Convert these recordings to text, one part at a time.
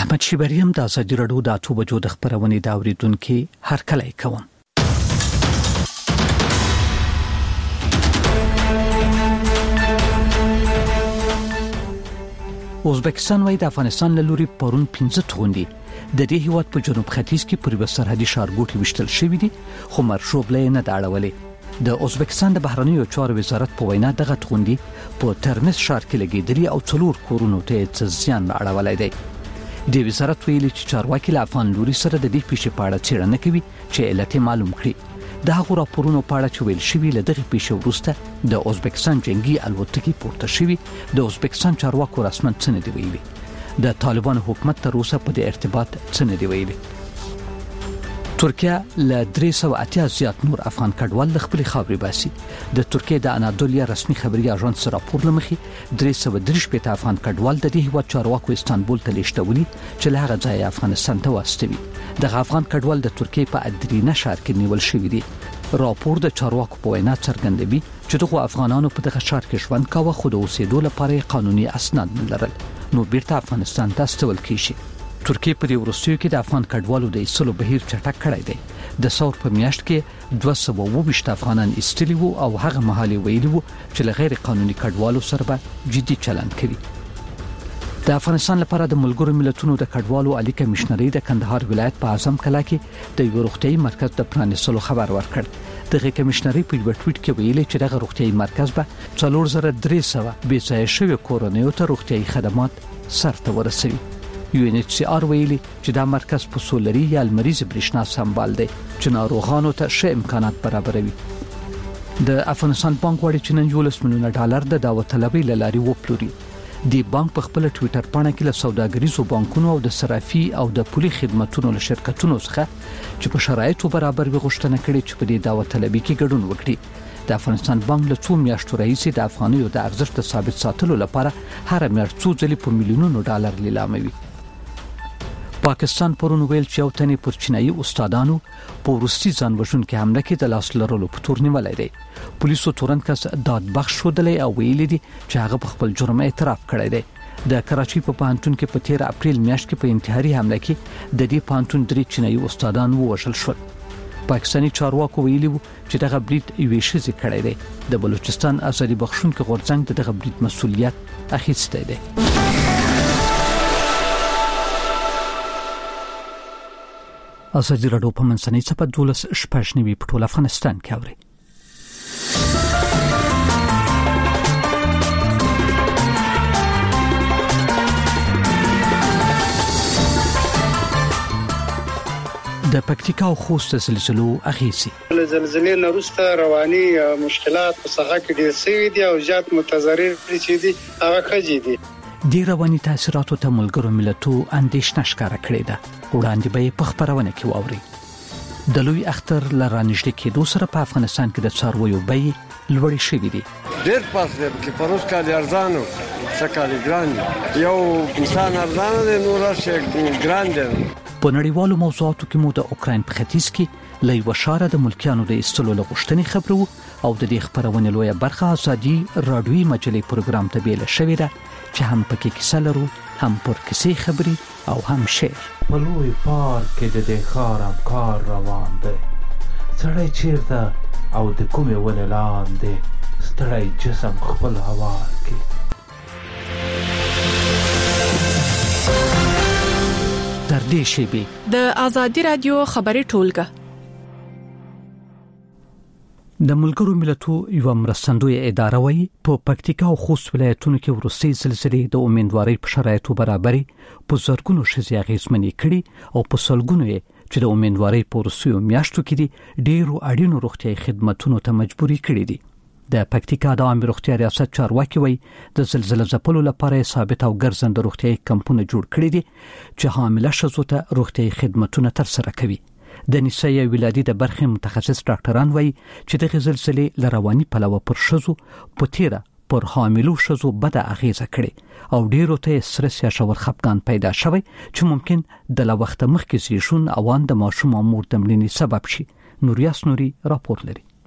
احمد شیبریم د ازادي رادیو د 8 بجو د خبرونې دا اوریدونکو هر کله کوم. ازبکستان وای د افغانستان له لوري پرون 15 توغندي د دې هیواد په جنوب ختیځ کې پر سرحدي ښارګوټي وشتل شوې دي خو مرشوبله نه داړولې. د ازبکستان د بهرنیو چارو وزارت په وینا دغه توغندي په ترمز ښار کې لګیدلي او 4 کورونو ته زیان اړولای دی. د وزارت ویلي چې چارواکي له افغان لوري سره د دې پیښې په اړه څېړنه کوي چې علت معلوم کړي. د هغو راپورونو په اړه چې ویل شوی له دغه پیښې وروسته د ازبکستان جنگي الوتکې پورته شوی د ازبکستان چارواکو رسماً څه نه دی ویلي. د طالبان حکومت تر اوسه په دې ارتباط څه نه دی ویلي. ترکیه له 380 زیات نور افغان کډوال د خپل خاورې باسي. د ترکیه د انادولیا رسمي خبري اژانس راپور لمخې 330 افغان کډوال د دې هیواد چارواکو استانبول ته لیږدولي چې له هغه ځایه افغانستان ته واستوي. د افغان کډوال د ترکیه په ادرینه ښار کې نیول شوی دی. راپور د چارواکو په وینا څرګندوي چې دغه افغانانو په دغه ښار کې ژوند کاوه خو د اوسېدو لپاره قانوني اسناد نه لرل نو بیرته افغانستان ته استول کیږي. ترکیه په دې وروستیو کې د افغان کډوالو د ایستلو بهیر چټک کړی دی. د ثور په میاشت کې 220 افغانان ایستلي وو او هغه مهالي ویلي وو چې له غیر قانوني کډوالو سره به جدي چلند کوي. د افغانستان لپاره د ملګرو ملتونو د کډوالو عالی کمشنري د کندهار ولایت په اعظم کلا کې د یو روغتيایي مرکز د پرانیستلو خبر ورکړ. دغه کمشنري په یو ټویټ کې ویلي چې دغه روغتيایي مرکز به 4300 بې ځای شوی کورونیو ته روغتيایي خدمات سرته ورسوي. UNHCR ویلي چې دا مرکز په سولري یا لمریز برېښنا سمبال دی چې ناروغانو ته ښه امکانات برابروي. د افغانستان بانک وړي چې نن $11 میلیونه د دعوت طلبي لاري وپلوري. دی بانک په خپل ټوئیټر پاڼه کې له سوداګریزو بانکونو او د صرافي او د پولي خدماتو له شرکتونو څخه چې په شرایطو برابر وغوښتنه کړې چې په دې دعوت طلبي کې ګډون وکړي. د افغانستان بانک له 2 میاشتو راهیسې د افغانیو د ارزښت ثابت ساتلو لپاره هر میاشت څو ځلې په میلیونونو ډالر لیلاموي. پاکستان پرون ویل چې یو تنې پر چینایي استادانو په روسي ځان وژونکې حمله کې د لاس لرلو په تور نیولای دی. پولیسو تورنت کس داد بخش شودلې او ویلي دي چې هغه په خپل جرم اعتراف کړی دی. د کراچۍ په پانتون کې په 13 اپریل میاشت کې په انتحاري حمله کې د دې پانتون 3 چینایي استادان ووژل شول. پاکستاني چارواکو ویلي وو چې دغه برید یوې ښځې کړی دی. د بلوچستان ازادي بخښونکو غورځنګ دغه برید مسؤلیت اخیستی دی. ازادي رادیو په منځنۍ صفحه 12 په ټول افغانستان کې اوري. د پکتیکا او خوست زلزلو اغیزي له زلزلې نه وروسته رواني مشکلات په څنګه کې ډېر سوي دي او زیات متضرر دي دي هغه خجي دي. د رواني تاثیراتو ته ملګرو ملتو اندېښنه ښکاره کړې ده. وړاندې به په خبرونه کې واوري. د لوی اختر لرانشته کېدو سره په افغانستان کې د څارویو بیې لوړې شوې دي. ډېر پاسه کې پروس کال ارزانو څکالي ګران یو انسان ارزانه دی نور شي ګران دی. په نړیوالو موضوعاتو کې مو د اوکراین په ختیځ کې لای وشاره د ملکیانو د استلو لغښتنې خبرو او د دې خبرونه لویه برخه ازادي رادیوي مجلې پروګرام ته بیل شوې ده چې هم پکې کیسه لرو هم پر کیسې خبري او هم شعر. په لوی پارک کې د دې خارم کار روان دی سړی چیرته او د کومې ونې لاندې ستړی جسم خپل هوار کې. در دې شیبې د ازادي رادیو خبري ټولګه د ملګرو ملتو یو مرستندوی اداره وایي په پکتیکا او خوست ولایتونو کې وروستي زلزلې د امیدوارۍ په شرایطو برابرۍ په زرګونو ښځې اغېزمنې کړي او په سلګونو چې د امیدوارۍ په وروستیو میاشتو کې دي ډېرو اړینو روغتیایي خدماتونو ته مجبوري کړي دي. د پکتیکا د عامه روغتیا ریاست چارواکي وایي د زلزلې ځپلو لپاره ثابت او ګرځنده روغتیایي کمپونه جوړ کړي دي چې حامله ښځو ته روغتیایي خدماتونه ترسره کوي. د نسایي ولادي د برخې متخصص ډاکټران وایي چې د زلزلې لرواني پلوه پر ښځو په تیره پر حاملو ښځو بده اغیزه کړي او ډیرو ته سټرس یا شور خپګان پیدا شوی چې ممکن د لوخت مخکې زیږون او د ماشوم امور د مړینې سبب شي. نوریاس نوري راپور لري.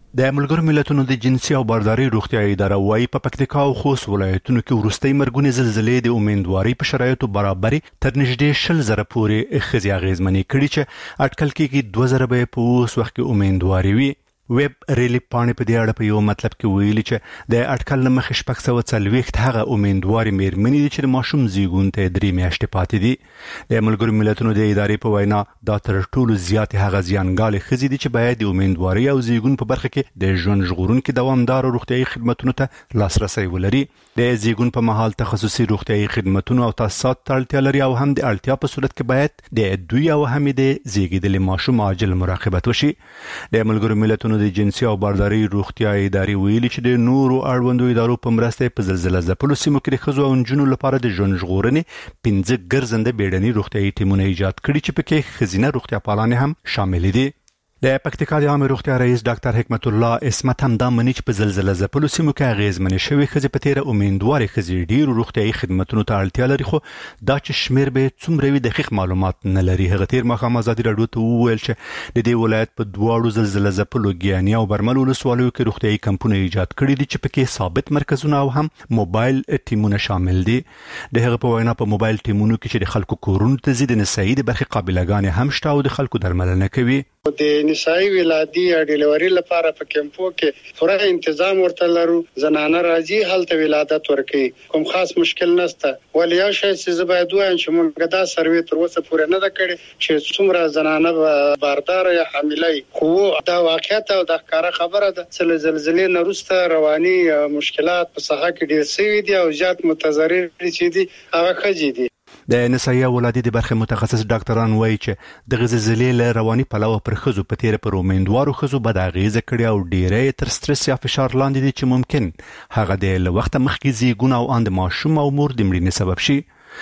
د ملګرو ملتونو د جنسي او بارداري روغتیايي اداره وايي په پکتیکا او خوست ولایتونو کې وروستۍ مرګونې زلزلې د امیدواري په شرایطو برابرۍ تر نږدې 100,000 پورې ښځې اغېزمنې کړي چې اټکل کېږي 2,000 به په اوس وخت کې امیدواري وي. ویب ریلی پاڼې په دې اړه په یو مطلب کې ویلي چې د اټکل له مخې 640 هغه امیدواري مېرمنې دي چې د ماشوم زیږون ته 3 میاشتې پاتې دي. د ملګرو ملتونو د ادارې په وینا دا تر ټولو زیات هغه زیانګالې ښځې دي چې باید د امیدواري او زیږون په برخه کې د ژوند ژغورونکو دوامدار روغتیايي خدماتو ته لاسرسي ولري. د زیږون په مهال تخصصي روغتیايي خدماتو او تاسیسات ته اړتیا لري او هم د اړتیا په صورت کې باید د دوی او هم د زیږیدلي ماشوم عاجل مراقبت وشي. د ملګرو ملتونو د جنسي او بارداري روغتیايي ادارې ویلي چې د نورو اړوندو ادارو په مرسته په زلزلې ځپلو سیمو کې د ښځو او نجونو لپاره د ژوند ژغورنې 15 ګرځنده بیړني روغتیايي ټیمونه ایجاد کړي چې پکې ښځینه روغتیا پالانې هم شامل دي. د پکتیکا د عامه روغتیا رئیس ډاکټر حکمت الله اسمت هم دا مني چې په زلزلې ځپلو سیمو کې اغېزمنې شوې ښځې په تیره امیدوارې ښځې ډېرو روغتیايي خدماتو ته اړتیا لري خو دا چې شمیر به څومره وي دقیق معلومات نه لري. هغه تیر مخام ازادي راډیو ته وویل چې د دې ولایت په دواړو زلزلې ځپلو ګیاني او برمل ولسوالیو کې روغتیايي کمپونه ایجاد کړي دي چې پکې ثابت مرکزونه او هم موبایل ټیمونه شامل دي. د هغه په وینا په موبایل ټیمونو کې چې د خلکو کورونو ته ځي د نسایي د برخې قابلګانې هم شته او د خلکو درملنه کوي. د نسایي ولادي او ډیلیوري لپاره په کمپو کې پوره تنظیم ورته لرو. زنانه راځي هلته ولادت ورکوي، کوم خاص مشکل نشته. ولیا شي چې باید وایم چې موږ دا سروې تر اوسه پوره نه ده کړې چې څومره زنانه باردار یا حامله خو دا واقعیت او د ښکارا خبره ده چې زلزلې نه وروسته رواني مشکلات په صحه کې ډېر سوي دي او زیات متضرر چې دي هغه ښځې دي. د نسایي ولادي د برخې متخصص ډاکټران وایي چې د زلزلې له رواني پلوه پر ښځو په تیره پر امیندوارو ښځو بد اغېزه کړې او ډېری تر سټرس یا فشار لاندې دي چې ممکن هغه د له وخته مخکې زیږون او اند ماشوم او مور د مړینې سبب شي.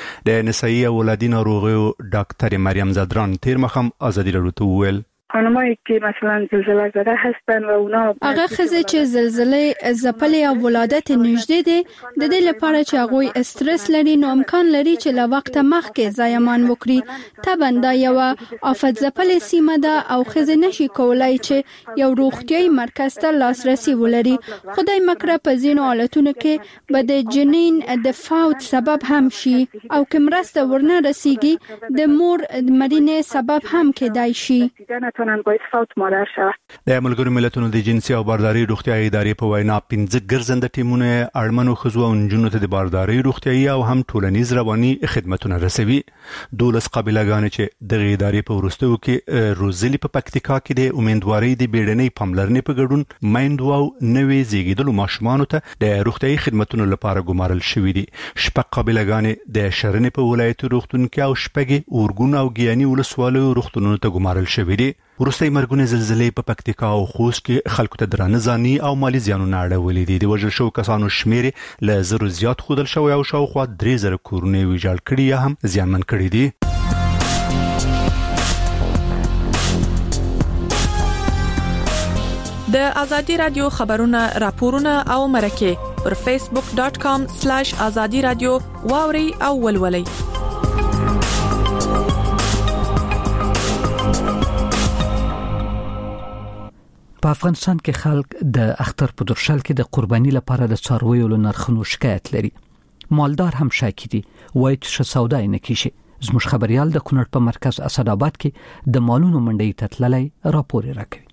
د نسایي ولادي ناروغیو ډاکټر مریم زدران تیر مخم ازادي راډیو ته وویل خانمایی که مثلا زلزله زده هستن و اونا هغه ښځې چې زلزلې ځپلې او ولادت نږدې دي د دې لپاره چې هغه استرس لري نو امکان لري چې له وخت مخکې زایمان وکړي. طبعا یو آفت ځپلې سیمه ده او ښځې نشي کولای چې یو روغتیايي مرکز ته لاسرسي ولري. خدای مکړه په ځینو حالتونو کې به د جنین د فوت سبب هم شي او که مرسته ورنه رسیږي د مور مړینې سبب هم کېدای شي. د ملګرو ملتونو د جنسي او بارداري روغتیايي ادارې په وینا 15 ګرځنده ټیمونه اړمنو ښځو او نجونو ته د بارداري روغتیايي او هم ټولنیز رواني خدماتونه رسوي. 12 قابلګانې چې د ادارې په ورستو کې روزلي په پکتیکا کې د امیدواري د بیړنۍ پاملرنې په ګډون میندو او نوې زیږیدلو ماشومانو ته د روغتیايي خدماتو لپاره ګمارل شوې دي. شپږ قابلګانې د شرنې په ولایت روغتون کې او شپږ اورګون او ګیاني ولسوالیو روغتونونو ته ګمارل شوې دي. وروستۍ مرګونې زلزلې په پکتیکا او خوست کې خلکو ته درانه ځاني او مالی زیانونه اړولي دي. د وژل شوو کسانو شمیر له 1000 زیات ښودل شوی او شاوخوا 3000 کورونه ویجاړ کړي یا هم زیانمن کړي دي. د ازادي رادیو خبرونه راپورونه او مرکه پر facebook.com/azadi radio واوري او ولولي. په افغانستان کې خلک د اختر په درشل کې د قرباني لپاره د څارویو له نرخونو شکایت لري. مالدار هم شاکي دي وایي چې سودای نه کیږي. زموږ خبريال د کونړ په مرکز اسداباد کې د مالونو منډي ته تللی راپور راکوي.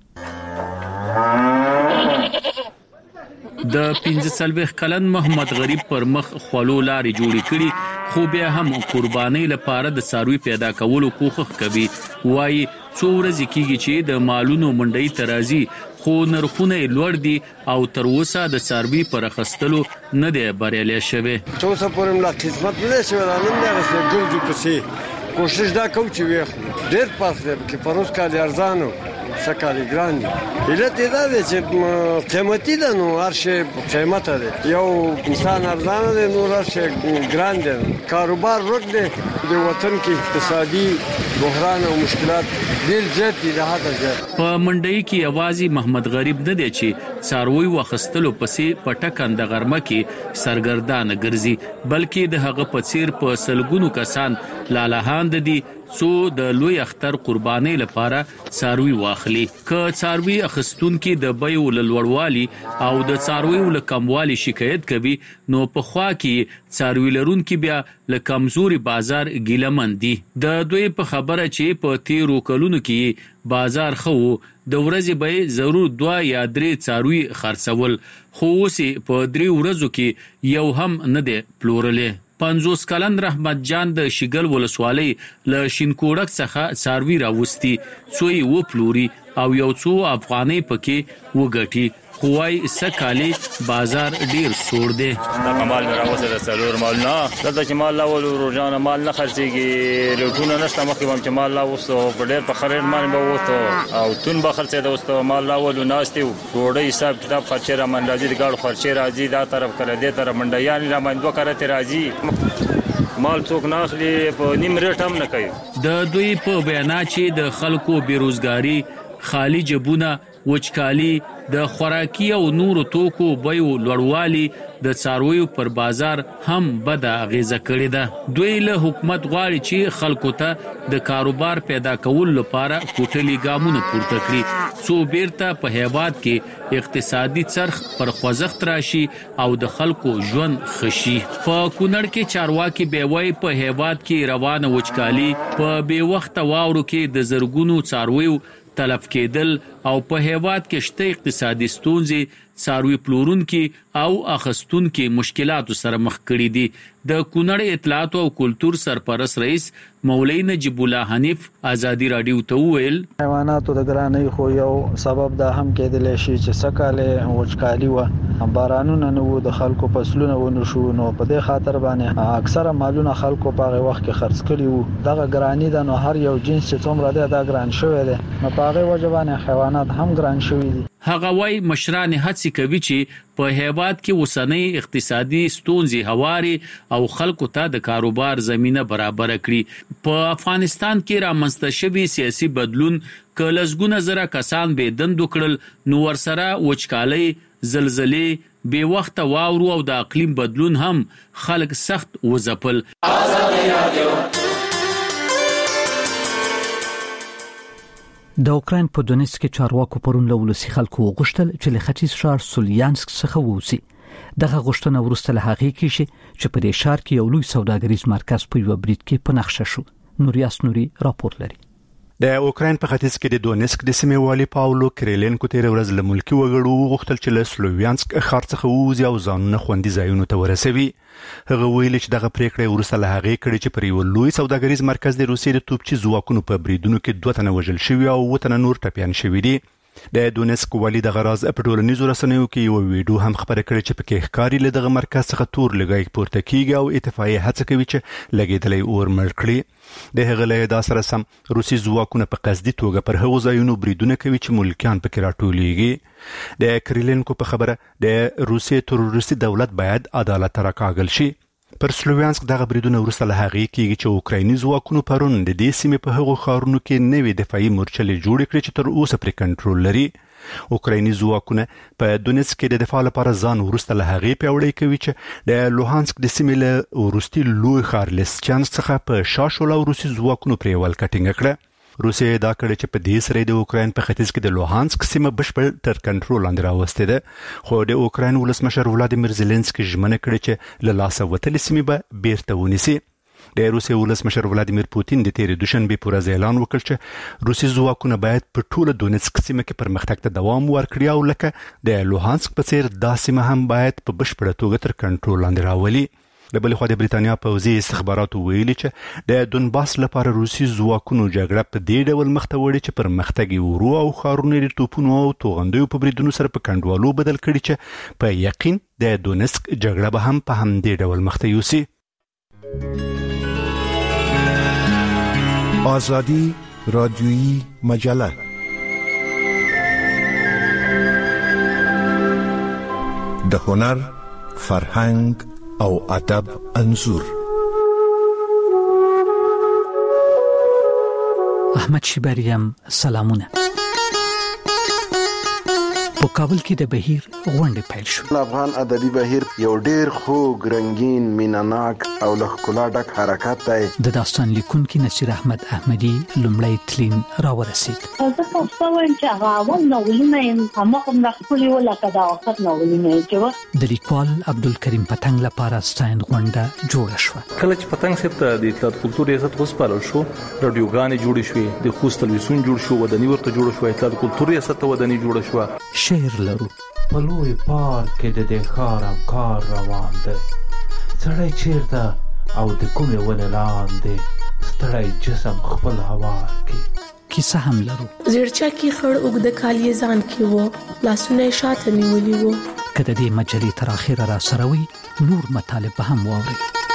د 15 کلن محمد غریب پر مخ خلو لاري جوړی کړي خو بیا هم قرباني لپاره د څاروي پیدا کولو کوښښ کوي. وایي څو ورځې کېږي چې د مالونو منډي ترازی خو نرخونه لوړ دي او تر اوسه د څاروي پر اخستلو نه دی بریالي شوی. څو څه پورې ملا خدمت نه شي ورانه نه رسېږي. ګرځو پسې کوشش دا کوم چې وي ډېر پاسه کې پروس کال ارزانو سکالي ګران علت دا دی چې قیمتي ده نو هر شی قیمت ده. یو انسان ارزان دی نو هر شی ګران دی. کاروبار ورک دی د وطن کې اقتصادي بحران او مشکلات ډېر زیات دي. د حد زیات په منډي کې اوازي محمد غریب نه دی چې څاروي واخستلو پسې پټکند غرمه کې سرګردان ګرځي، بلکې د هغه په څیر په سلګونو کسان لالاهاند دي څو د لوی اختر قربانۍ لپاره څاروي واخلي. که څاروي اخستونکي د بیو لوړوالي او د څاروي له کموالي شکایت کوي، نو په خوا کې څاروي لرونکي بیا له کمزوري بازار ګیلمن دي. د دوی په خبره چې په تیرو کلونو کې بازار خو د ورځې به ضرور 2 یا 3 څاروي خرڅول، خو اوس په 3 ورځو کې یو هم نه دی پلورلې. 50 کلن رحمت جان د شیګل ولسوالۍ له شینکوړک څخه څاروي راوستي، څو یې وپلوري او یو څو افغانۍ پکې وګټي، خو وايي سکالي بازار ډیر سوړ دی. دا مال راوځي د څلور مال نه، دلته چې مال لاول روزانه مال نه خرڅيږي، لوټونه نشته، مخکې هم چې مال لاوسو په ډیر په خرید باندې به وته او تون به خرڅې د وستو مال لاول ناشته ګوړې حساب کتاب خرچه را منځي د ګاډ خرچه راځي، دا طرف کړه دې طرف منډیان را باندې وکړه راځي، مال څوک نه اخلي، په نیم ریټ هم نه کوي. د دوی په بیانات چې د خلکو بیروزګاری، خالی جبونه، وچکالي، د خوراکي او نورو توکو بیو لوړوالي د څارویو پر بازار هم بد اغیزه کړې ده. دوی له حکومت غواړي چې خلکو ته د کاروبار پیدا کول لپاره کوټلي ګامونه پورته کړي، څو بیرته په هیواد کې اقتصادي څرخ پر خوځښت راشي او د خلکو ژوند خشي. په کونړ کې چارواکي بیوي په هیواد کې روانه وچکالي، په بے وخت واورو کې د زرګونو څارویو تلف کېدل او په هیواد کې شته اقتصادي ستونزې څاروي پلورونکي او اخستونکي مشکلاتو سره مخ کړي دي. د کونړ اطلاعات او کلتور سرپرست رئیس مولوی نجیب الله حنیف ازادي رادیو ته وویل، حیواناتو د ګرانۍ خو یو سبب دا هم کېدلی شي چې سکاله وچکالي و، بارانونه نه وو، د خلکو فصلونه ونه شو، نو په دې خاطر باندې اکثره مالونه خلکو په هغه وخت کې خرڅ کړي وو. دغه ګرانی د نو هر یو جنس چې څومره دی دا ګران شوی دی، نو په هغه وجه باندې حیوانات هم ګران شوي دي. هغه وايي مشران هڅه کوي چې په هیواد کې وسنۍ اقتصادي ستونزې هواري او خلکو ته د کاروبار زمينه برابر کړي. په افغانستان کې رامنځته شوی سیاسي بدلون کلهزګونه زره کسان به دند وکړل، نو ورسره وچکالي، زلزلې، بے وخت واورو او د اقلیم بدلون هم خلک سخت وځپل. د اوکراین په دونیتسک کې چارواکو پرون له ولسی خلکو وغوښتل چې له ختیځ ښار سولیانسک څخه ووسی. دغه غوښتنه وروسته له هغې کې چې په دې ښار کې یو لوی سوداګریز مرکز په یو برید کې په نقشه شو. نوریاس نوري راپور لري. د اوکراین په ختیځ کې د دونیتسک د سیمې والي پاولو کریلینکو تیر ورځ له ملکی وګړو وغوښتل چې له سلوویانسک ښار څخه ووځي او ځانونه خوندي ځایونو ته ورسوي. هغه ویل چې دغه پریکړه ورسته له هغې کړي چې پر یو لوی سوداګریز مرکز د روسیې د توپچي ځواکونو په بریدونو کې 2 تنه وژل شوي او 2 تنه نور ټپیان شوي دي. د دونیتسک والي د غراز په ټولنیزو رسنیو کې یو ویډیو هم خبره کړې چې پکې ښکاري له دغه مرکز څخه تور لګای پورته کیږي او اتفاقي هڅه کوي چې لګیدلې اور مړ کړي. د هغه له دا سره سم روسي ځواکونه په قصدي توګه پر هغو ځایونو بریدونه کوي چې ملکیان پکې راټولېږي. د کریلینکو په خبره د روسي تروریستي دولت باید عدالت راکاږل شي. پر سلوویانسک دغه بریدونه ورسته له هغې کېږي چې اوکرایني ځواکونو پرون د دې سیمې په هغو ښارونو کې نوې دفاعي مورچلې جوړې کړې چې تر اوسه پرې کنټرول لري. اوکرایني ځواکونه په دونیتسک کې د دفاع لپاره ځان ورسته له هغې پیاوړی کوي چې د لوهانسک د سیمې له وروستي لوی ښار لیسچانسک څخه په شا شول او روسي ځواکونو پرې ولکه ټینګه کړه. روسیه دا کړی چې په دې سره د اوکراین په ختیځ کې د لوهانسک سیمه بشپړ تر کنټرول لاندې راوستې ده، خو د اوکراین ولسمشر ولادیمیر زيلنسکي ژمنه کړې چې له لاسه وتلې سیمه به بیرته ونیسي. د روسیې ولسمشر ولادیمیر پوتین د تیر دوشنبه پر ورځ اعلان وکړ چې روسي ځواکونه باید په ټوله دونیتسک سیمه کې پرمختګ ته دوام ورکړي او لکه د لوهانسک په څیر دا سیمه هم باید په بشپړه توګه تر کنټرول لاندې راولي. د بل خو د بریتانیا پوځي استخباراتو ویلي چې د دونباس لپاره روسي ځواکونو جګړه په دې ډول مخ ته وړي چې پرمختګ یې ورو او ښارونه د توپونو او توغندیو په بریدونو سره په کنډوالو بدل کړي چې په یقین د دونیتسک جګړه به هم په همدې ډول مخ ته یوسي. آزادی رادیویی مجله د هنر، فرهنګ او ادب انځور. احمد شیبریم سلامونه. په کابل کې د بهیر غونډه پیل شو. افغان ادبي بهیر یو ډیر خوږ، رنگین، میناناک او له ښکلا ډک حرکت دی. د داستان لیکونکي نصیر احمد احمدي لومړی تلین راورسید. زه تاسو وایم چې هغه اول ناولونه هم کوم د خپل ولکه دا وخت ناولونه چې د لیکوال عبدالکریم پتنګ لپاره ستاین غونډه جوړه شوه. کله چې پتنګ صاحب ته د اطلاعات کلتور ریاست وسپارل شو، رادیوګانې جوړې شوې، د خوست تلویزیون جوړ شو، وداني ورته جوړ شو، اطلاعات کلتور ریاست ته وداني جوړ شو. شعر لرو. په لوی پارک کې د دې ښار کار روان دی، سړی چیرته او د کومې ونې لاندې ستړی جسم خپل هوار کې. کیسه هم لرو. زیرچا کې خړ اوږده کالی ځان کې وو، لاسونه یې شاته نیولي وو. که د دې مجلې تر اخره را سره وي، نور مطالب به هم واورئ.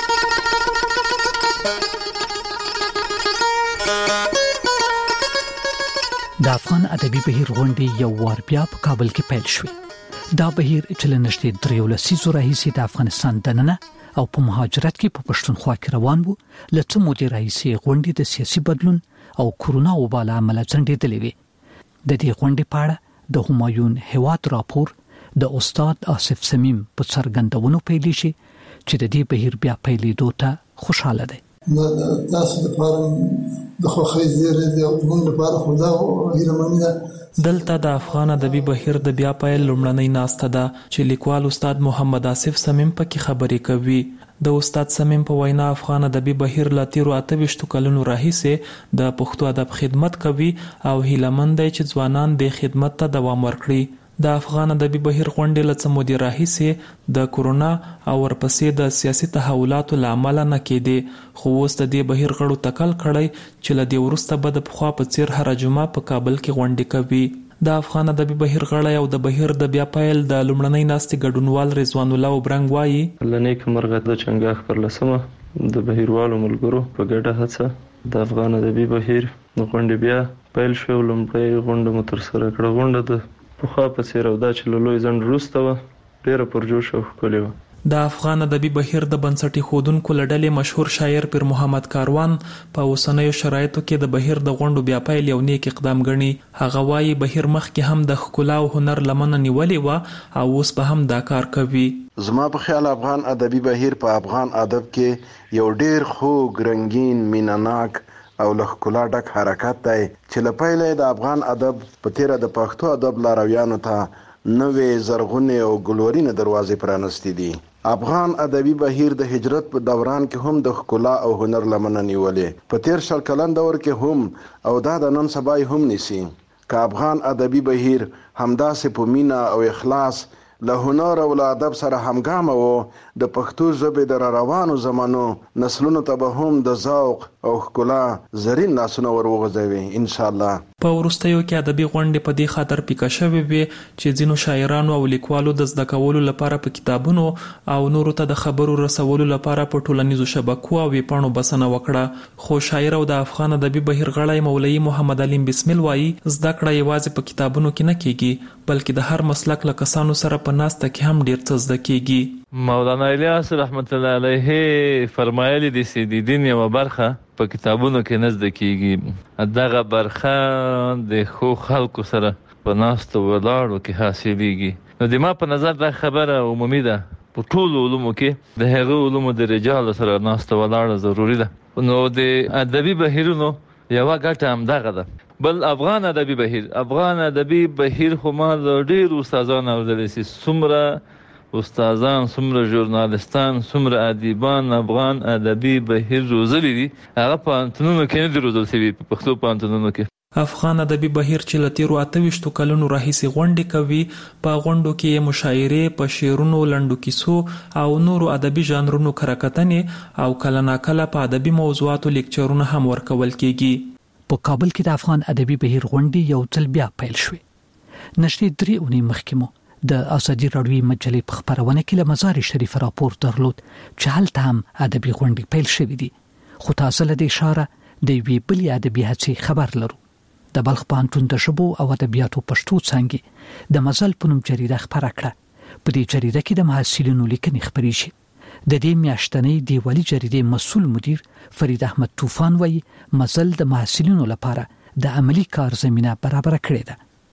د افغان ادبي بهیر غونډې یو وار بیا په کابل کې پیل شوې. دا بهیر چې له نږدې 3 لسیزو راهیسې د افغانستان دننه او په مهاجرت کې په پښتونخوا کې روان وو. له څو مودې راهیسې غونډې د سیاسي بدلون او کورونا وبا له امله ځنډېدلې وې. د دې غونډې په اړه د همایون هیواد راپور د استاد آصف صمیم په څرګندونو پیل شي چې د دې بهیر بیا پیلېدو ته خوشاله دی. تاسو لپاره د خوښۍ زیری دی او موږ لپاره خدا او هیرمنه. دلته د افغان ادبي بهیر د بیا پیل لومړنۍ ناسته ده چې لیکوال استاد محمد آصف صمیم پکې خبرې کوي. د استاد صمیم په وینا افغان ادبي بهیر لا تیرو 28 کلونو راهیسې د پښتو ادب خدمت کوي او هیلمن دی چې ځوانان د خدمت ته دوام ورکړي. د افغان ادبي بهیر غونډې له څه مودې راهیسې د کورونا او ورپسې د سیاسي تحولاتو له امله نه کېدې، خو اوس د دې بهیر غړو تکل کړی چې له دې وروسته به د پخوا په څیر هره جمعه په کابل کې غونډې کوي. د افغان ادبي بهیر غړی او د بهیر د بیا پیل د لومړنۍ ناستې ګډونوال رضوان الله وبرنګ وایي: له نیک مرغه د چنګاښ پر لسمه د بهیروالو ملګرو په ګډه هڅه د افغان ادبي بهیر د غونډې بیا پیل شو. لومړی غونډه مو ترسره کړه. غونډه د پخوا په څیر او دا چې له لوی ځنډ وروسته وه، ډېره پرجوش او ښکلې وه. د افغان ادبي بهیر د بنسټ ایښودونکو له ډلې مشهور شاعر پیر محمد کاروان په اوسنیو شرایطو کې د بهیر د غونډو بیا پیل یو نیک اقدام ګڼي. هغه وایي بهیر مخکې هم د ښکلا او هنر لمنه نیولې وه او اوس به هم دا کار کوي. زما په خیال افغان ادبي بهیر په افغان ادب کې یو ډیر خوږ، رنگین، میناناک او له ښکلا ډک حرکت دی چې له پیله د افغان ادب په تیره د پښتو ادب لارویانو ته نوې زرغونې او ګلورینه دروازې پرانستې دي. افغان ادبي بهیر د هجرت په دوران کې هم د ښکلا او هنر لمنه نیولې، په تیر 100 کلن دور کې هم او دا د نن سبا هم نیسي. که افغان ادبي بهیر همداسې په مینا او اخلاص له هنر او له ادب سره همګامه وو، د پښتو ژبې د روانو زمانو نسلونو ته به هم د ذوق او ښکلا زرین لاسونه ور وغځوي ان شاء الله. په وروستیو کې ادبي غونډې په دې خاطر پیکه شوې وې چې ځینو شاعرانو او لیکوالو د زده کولو لپاره په کتابونو او نورو ته د خبرو رسولو لپاره په ټولنیزو شبکو او ویبپاڼو بسنه وکړه. خو شاعر او د افغان ادبي بهیر غړی مولوي محمد علیم بسمل وایي زده کړه یوازې په کتابونو کې نه کیږي، بلکې د هر مسلک له کسانو سره په ناسته کې هم ډیر څه زده کیږي. مولانا الیاس رحمت الله علیه فرمایلی دي چې د دین یوه برخه په کتابونو کې نه زده کیږي، دغه برخه د ښو خلکو سره په ناستو ولاړو کې حاصلیږي. نو د ما په نظر دا خبره عمومي ده، په ټولو علومو کې د هغو علومو د رجالو سره ناسته ولاړه ضروري ده. نو د ادبي بهیرونو یوه ګټه همدغه ده. بل افغان ادبي بهیر خو ما د ډېرو استادانو اورېدلی چې څومره استادان، څومره ژورنالستان، څومره ادیبان افغان ادبي بهیر روزلي دي، هغه پوهنتونونو کې نه دي روزل شوي، په پښتو پوهنتونونو کې. افغان ادبي بهیر چې له تیرو 28 کلونو راهیسې غونډې کوي، په غونډو کې مشاعرې په شعرونو، لنډو کیسو او نورو ادبي ژانرونو کره کتنې او کله ناکله په ادبي موضوعاتو لیکچرونه هم ورکول کیږي. په کابل کې د افغان ادبي بهیر غونډې یو ځل بیا پیل شوې. نږدې 3 اونۍ مخکې مو د ازادي راډیوي مجلې په خبرونه کې له مزار شریف راپور درلود چې هلته هم ادبي غونډې پیل شوې دي. خو تاسو له دې اشاره د یوې بلې ادبي هڅې خبر لرو. د بلخ پوهنتون د ژبو او ادبیاتو پښتو څانګې د مزل په نوم جریده خپره کړه. په دې جریده کې د محصلینو لیکنې خپرې شي. د دې میاشتنۍ دیوالي جریدې مسؤل مدیر فرید احمد طوفان وایي مزل د محصلینو لپاره د عملی کار زمينه برابر کړې ده.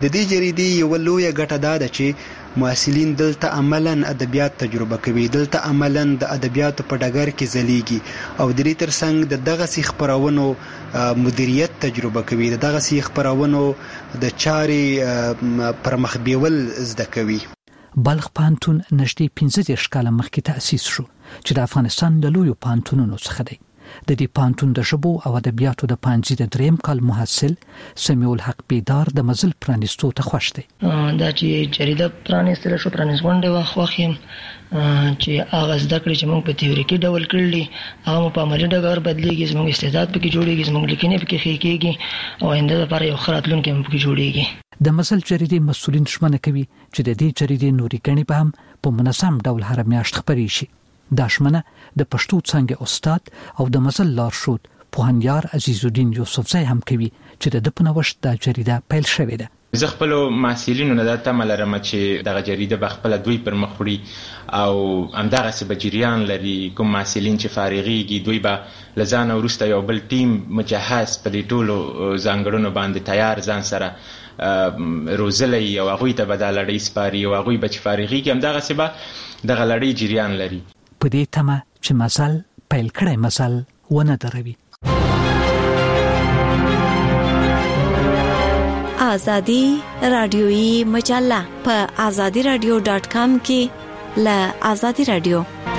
د دې جریدې یو لویه ګټه دا ده چې محصلین دلته عملاً ادبیات تجربه کوي، دلته عملاً د ادبیاتو په ډګر کې ځلیږي او د دې ترڅنګ د دغه سي خبرونو مدیریت تجربه کوي، د دغه سي خبرونو د چاري پرمخ بیول زده کوي. بلخ پانتون نږدې 15 کاله مخکې تأسیس شو چې د افغانستان د لویو پانتونونو څخه دی. د دې پانتون د ژبو او ادبیاتو د پانځي د دریم کال محصل سمیع الحق بیدار د مزل پرانیستو ته خوښ دی. دا چې جریده پرانیستل شو پرانیستونډه واخیم چې هغه زده کړې چې موږ په تیوریکي ډول کړلې هغه په عملي ډګر بدلېږي، زموږ استعداد پکې جوړېږي، زموږ لیکنې پکې ښې کېږي او آینده لپاره یو ښه راتلونکی هم پکې جوړېږي. د مزل جریدې مسؤلین ژمنه کوي چې د دې جریدې نوري ګڼې به هم په منظم ډول هر میاشت خپرې شي. دا ژمنه د پښتو څانګې استاد او د مزل لارښود پوهنیار عزیز الدین یوسفزی هم کوي چې د په نوښت د جریده پیل شوې ده. زه خپل محصلینو نه د تمه لرم چې دغه جریده به خپل دوی پر مخ وړي او همدغه څه به جریان لري. کوم محصلین چې فارغيږي دوی به لزان وروسته یو بل ټیم مجهز په دې ټولو ځانګړنو باندې تیار ځان سره روزلې او هغه ته بدل لړۍ سپاري او هغه به چې فارغيږي همدغه څه به دغه لړۍ جریان لري. په دې تمه چې مزل پیل کړي مزل ونه دروي. آزادی رادیویی مجله په azadiradio.com کې ل آزادی رادیو.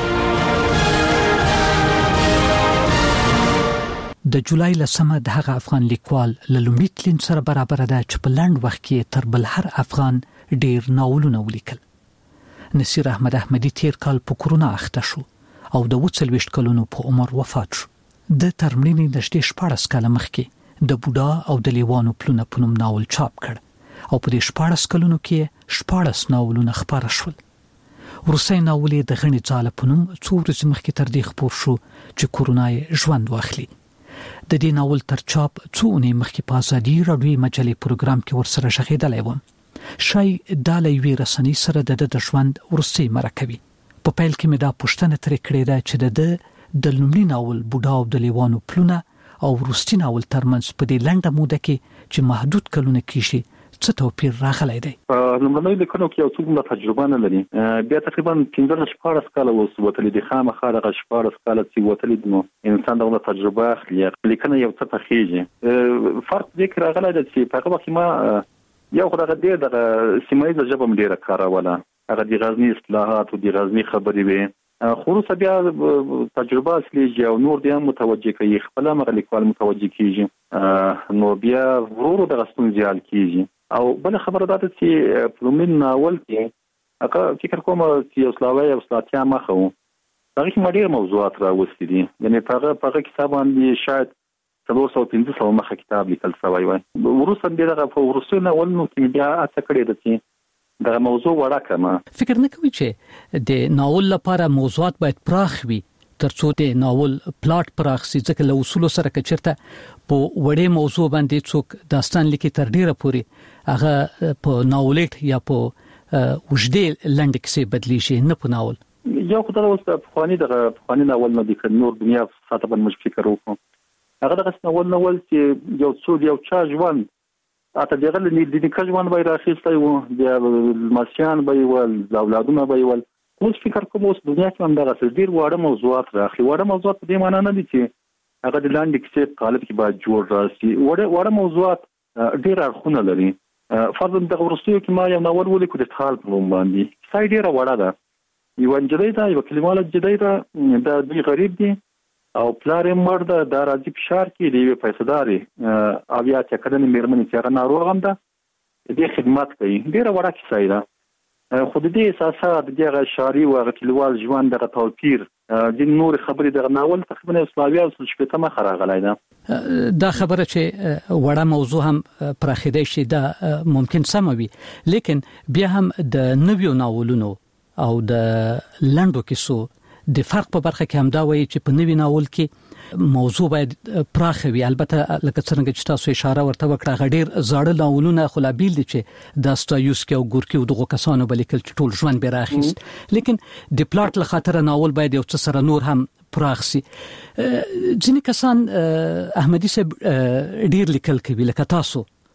د جولای لسمه د هغه افغان لیکوال لومړي تلین سره برابر ده چې په لنډ وخت کې تر بل هر افغان ډیر ناولونه ولیکل. نصیر احمد احمدی تیر کال په کورونا اخته شو او د 40 کلونو په عمر وفات شو. د ترمنې د 14 کال مخکې د بوډا او د لیوانو پلونه په نوم ناول چاپ کړ او په دې 14 کلونو کې 14 ناولونه خپاره شول. ورسې ناول د غنی ځاله په نوم څو ورځې مخکې تر دې خبر شو چې کورونا ژوند واخلي. د دې ناول تر چاپ څو اونۍ مخکې په ازادي راډیوي مجلې پروګرام کې ورسره شغېدلی وم. شای دا لوی رسنۍ سره د ژوند ورسې مرکوي. په پیل کې مې دا پوښتنه ترې کړې ده چې د لومړي ناول بوډا او د لیوانو پلونه او وروستي ناول ترمنځ په دې لنډه موده کې چې محدود کلونه کې شي څه توپیر راغلی دی. لومړنۍ لیکنو کې یو څوک تجربه نه لري، بیا تقریبا 15-14 کاله وسوتلې د خامخا د 14 کاله چې وتلې نو انسان دغه تجربه اخلي. لیکنه یو څه تخیږي. فرق دې کې راغلی دی چې په هغه وخت ما یو خدای دې د سیمایي ژبه مې ډیره کاروله، هغه د غزنی اصطلاحات او د غزنی خبرې وي. خروسه بیا تجربه اصلي او نور دې متوجه کوي، خپل مغلیکوال متوجه کیږي، نو بیا ورور د غسون زیال کیږي. او بل خبره ده چې پلومین ناول کې هغه فکر کوم چې اسلاوي او ساتیا مخه وو، هغه کې ډېر موضوعات راوستي دي. یعنی هغه کتاب باندې شاید 350 مخه کتاب لیکل شوی وای. ورسره دغه په ورسره ناول نو کې بیا اڅ کړی د چې دا موضوع وړه کما. فکر نه کوي چې د ناول لپاره موضوعات باید پراخ وي ترڅو د ناول پلاټ پراخ شي، ځکه له اصول سره کچرته په وړې موضوع باندې څوک داستان لیکي تر ډیره پوري هغه په ناولټ یا په وجدي لنډ کیسه بدلی شي نه په ناول. یو خدای اوس په فانی ناول نه د نور دنیا ساته باندې مش فکر وکړو. هغه د ناول چې یو څو یو چا ژوند اته دغه د نیکه ژوند به راخیستی وو، د ماشيان به ول اولادونه به ول. اوس فکر کوم اوس دنیا کې هم دغه ډیر وړه موضوعات راخلي. وړه موضوعات په دې معنی نه دي چې هغه د لاندې کیسې قالب کې باید جوړ راسي. وړه موضوعات ډیر اړخونه لري. فرض د ورستیو کې ما یو ناول ولیکو د ټال په نوم باندې، کیسه ډیره وړه ده. یو انجلۍ ده، یو کلیواله جدي ده، د دوی غریب دي او پلار یې مړ ده، د راځي په ښار کې دی یو پیسېداري او یا چې کله مېرمنې چې هغه ناروغ هم ده دې خدمت کوي. ډیره وړه کیسه ده. خو د دې اساسات دغه شاری او کلیوال ژوند دغه توپیر د نور خبرې د ناول تقریبا اسلامي او شپته مخ راغلی ده. دا خبره چې وړه موضوع هم پراخیدای شي دا ممکن سم وي، لیکن بیا هم د نویو ناولونو او د لنډو کیسو د فرق په برخه کې هم دا وایي چې په نوی ناول کې موضوع باید پراخ وي. البته لکه څنګه چې تاسو اشاره ورته وکړه غډیر زاړه ناولونه خلابیل دي چې داستایوسکی او ګورکی او دغه کسانو بلیکل چې ټول ژوند به راخیست، لیکن د پلاټ له خاطر ناول باید یو څه سره نور هم پراخ سي. ځینې کسان احمدي صاحب ډیر لیکل کوي لکه تاسو